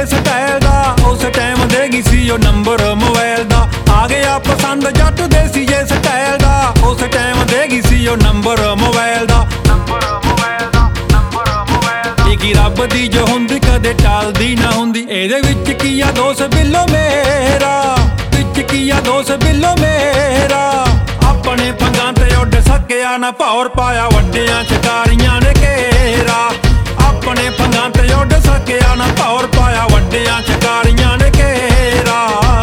Style दा। उस time देगी सी ओ नंबर मोबाइल दा। आ गया पसंद जट देसी जे स्टाइल दा। उस टाइम देगी सी ओ नंबर मोबाइल दा। की रब दी जो हुंदी कदे टालदी ना हुंदी। एदे विच की आ दोस्त बिल्लो मेरा, विच की आ दोस्त बिल्लो मेरा। अपने पंगां ते उड सकिया ना भौर पाया वड्डियां शिकारियां ने घेरा। अपने पंगां ते उड सकिया ना भौर पाया वड्डियां शिकारियां ने घेरा।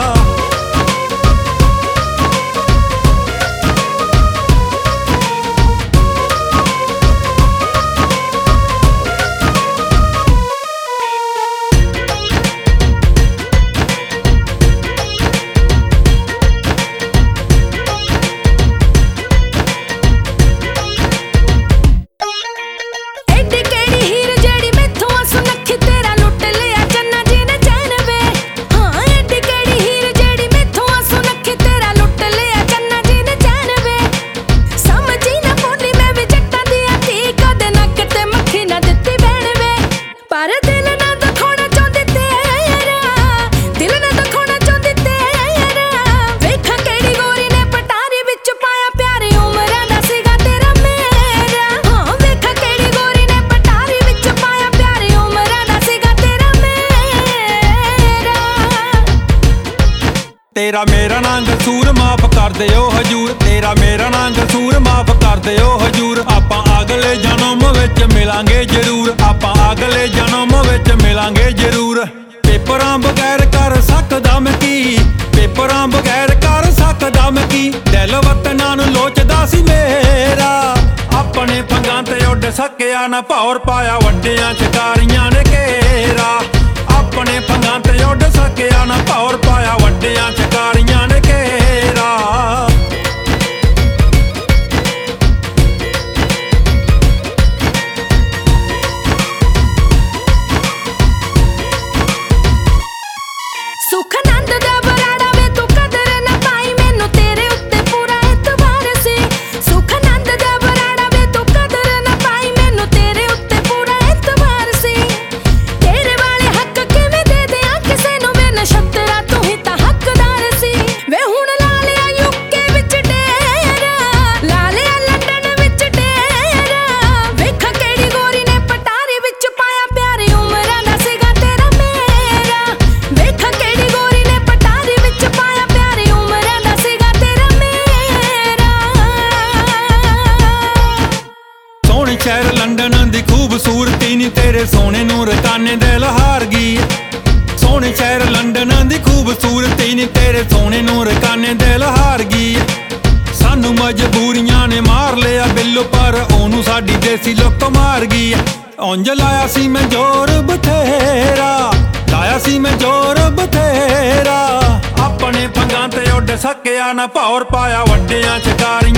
तेरा मेरा नां कसूर माफ कर दे ओ हजूर। तेरा मेरा नां कसूर माफ कर दे ओ हजूर। आपां अगले जन्म विच मिलांगे जरूर। आपां अगले जन्म विच मिलांगे जरूर। पेपरां बगैर कर सकदा मैं की, पेपरां बगैर कर सकदा मैं की। दिल वतनां नूं लोचदा सी मेरा। अपने पंगां ते उड सकिया ना भौर पाया वड्डियां शिकारियां ने घेरा। अपने पंगां ते उड सकिया ना भौर पाया वड्डियां शिकारियां ने घेरा। सुख नंद दा बराड़ा वे तू कदर ना पाई। मैनू तेरे उत्ते पूरा एतबार सी। सुख नंद दा बराड़ा वे तू कदर ना पाई। मैनू तेरे उत्ते पूरा एतबार सी। तेरे वाले हक किवें दे दियां किसे नू। मैं नछत्तरा तू ही तां हकदार सी। वे हुण ला लिया यूके विच डेरा, ला लिया लंडन विच डेरा। वेख केड़ी गोरी ने पटारी विच पाया प्यारी उमरां दा सीगा तेरा मेरा। वेख केड़ी गोरी ने पटारी विच पाया प्यारी उमरां दा सीगा तेरा मेरा। सोहणे शहर लंडन दी खूबसूरती नी तेरे सोहणे नूं रकाने दिल हार गई। सोहणे शहर लंडन दी खूबसूरती नी तेरे सोहणे नूं रकाने दिल हार गई। सानू मजबूरियां ने मार लिया बिल्लो पर ओनू साडी देसी लुक मार गई। उंज लाया सी मैं जोर बथेरा, लाया सी मैं जोर बथेरा। अपने पंगां ते उड सकिया ना भौर पाया वड्डियां शिकारियां